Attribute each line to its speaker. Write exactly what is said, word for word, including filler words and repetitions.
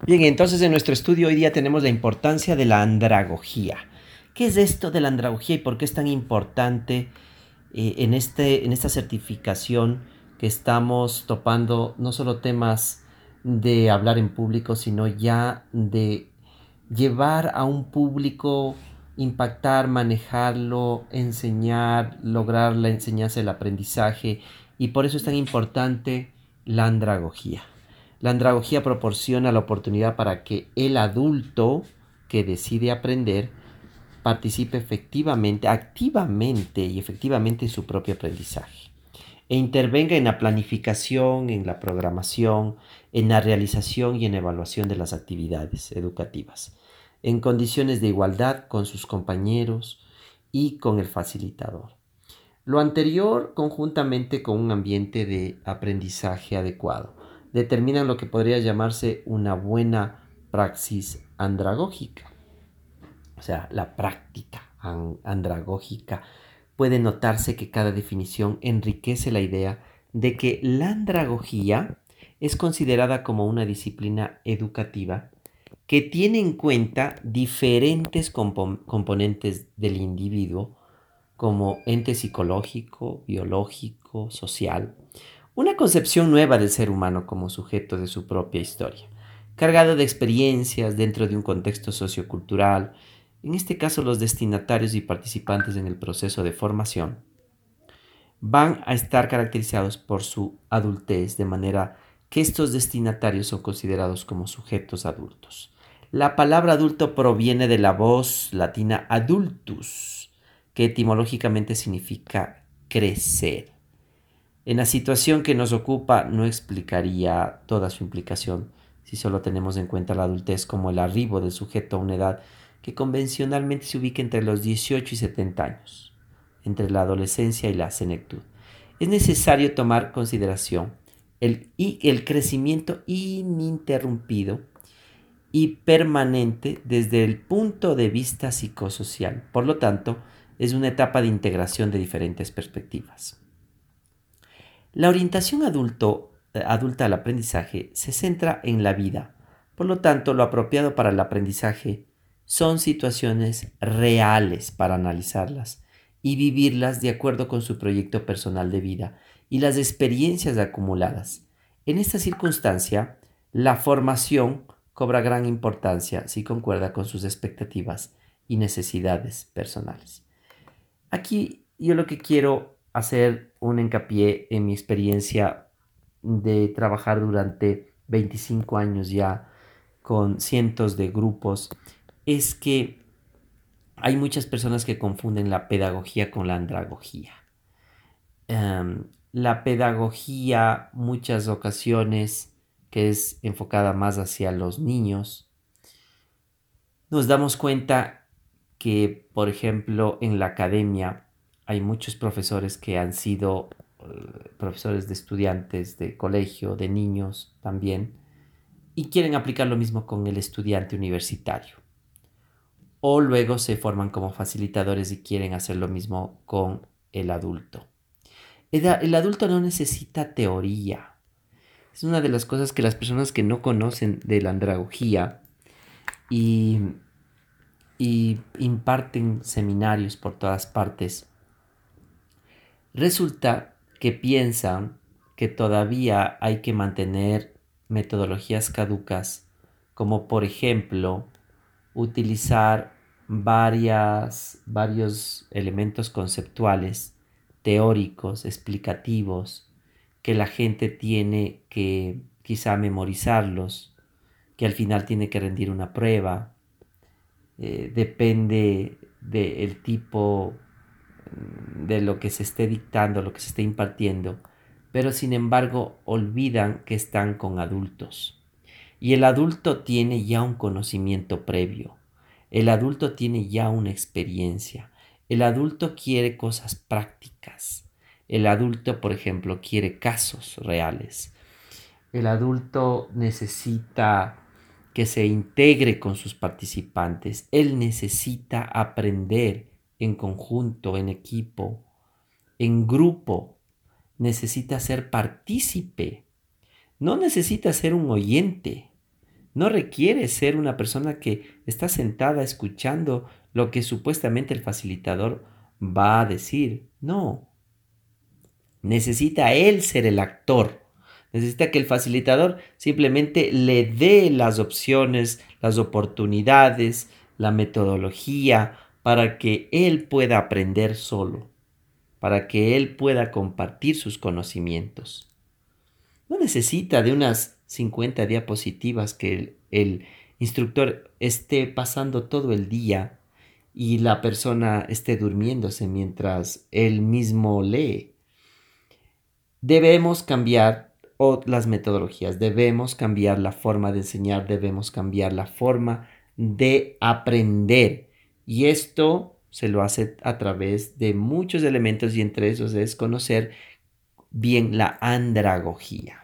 Speaker 1: Bien, entonces en nuestro estudio hoy día tenemos la importancia de la andragogía. ¿Qué es esto de la andragogía y por qué es tan importante eh, en, este, en esta certificación que estamos topando no solo temas de hablar en público, sino ya de llevar a un público, impactar, manejarlo, enseñar, lograr la enseñanza, el aprendizaje, y por eso es tan importante la andragogía. La andragogía proporciona la oportunidad para que el adulto que decide aprender participe efectivamente, activamente y efectivamente en su propio aprendizaje e intervenga en la planificación, en la programación, en la realización y en evaluación de las actividades educativas, en condiciones de igualdad con sus compañeros y con el facilitador. Lo anterior, conjuntamente con un ambiente de aprendizaje adecuado, determinan lo que podría llamarse una buena praxis andragógica. O sea, la práctica andragógica. Puede notarse que cada definición enriquece la idea de que la andragogía es considerada como una disciplina educativa que tiene en cuenta diferentes compo- componentes del individuo como ente psicológico, biológico, social, una concepción nueva del ser humano como sujeto de su propia historia, cargado de experiencias dentro de un contexto sociocultural, en este caso los destinatarios y participantes en el proceso de formación, van a estar caracterizados por su adultez, de manera que estos destinatarios son considerados como sujetos adultos. La palabra adulto proviene de la voz latina adultus, que etimológicamente significa crecer. En la situación que nos ocupa no explicaría toda su implicación si solo tenemos en cuenta la adultez como el arribo del sujeto a una edad que convencionalmente se ubica entre los dieciocho y setenta años, entre la adolescencia y la senectud. Es necesario tomar consideración el, el crecimiento ininterrumpido y permanente desde el punto de vista psicosocial. Por lo tanto, es una etapa de integración de diferentes perspectivas. La orientación adulto, eh, adulta al aprendizaje se centra en la vida. Por lo tanto, lo apropiado para el aprendizaje son situaciones reales para analizarlas y vivirlas de acuerdo con su proyecto personal de vida y las experiencias acumuladas. En esta circunstancia, la formación cobra gran importancia si concuerda con sus expectativas y necesidades personales. Aquí yo lo que quiero hacer un hincapié en mi experiencia de trabajar durante veinticinco años ya con cientos de grupos es que hay muchas personas que confunden la pedagogía con la andragogía. Um, la pedagogía muchas ocasiones que es enfocada más hacia los niños, nos damos cuenta que, por ejemplo, en la academia hay muchos profesores que han sido eh, profesores de estudiantes de colegio, de niños también, y quieren aplicar lo mismo con el estudiante universitario. O luego se forman como facilitadores y quieren hacer lo mismo con el adulto. El, el adulto no necesita teoría. Es una de las cosas que las personas que no conocen de la andragogía y y imparten seminarios por todas partes, resulta que piensan que todavía hay que mantener metodologías caducas, como por ejemplo utilizar varias, varios elementos conceptuales, teóricos, explicativos, que la gente tiene que quizá memorizarlos, que al final tiene que rendir una prueba, eh, depende del tipo de lo que se esté dictando, lo que se esté impartiendo, pero sin embargo olvidan que están con adultos. Y el adulto tiene ya un conocimiento previo, el adulto tiene ya una experiencia, el adulto quiere cosas prácticas, el adulto, por ejemplo, quiere casos reales, el adulto necesita que se integre con sus participantes. Él necesita aprender en conjunto, en equipo, en grupo. Necesita ser partícipe. No necesita ser un oyente. No requiere ser una persona que está sentada escuchando lo que supuestamente el facilitador va a decir. No, necesita él ser el actor. Necesita que el facilitador simplemente le dé las opciones, las oportunidades, la metodología para que él pueda aprender solo, para que él pueda compartir sus conocimientos. No necesita de unas cincuenta diapositivas que el, el instructor esté pasando todo el día y la persona esté durmiéndose mientras él mismo lee. Debemos cambiar o las metodologías, debemos cambiar la forma de enseñar, debemos cambiar la forma de aprender. Y esto se lo hace a través de muchos elementos y entre esos es conocer bien la andragogía.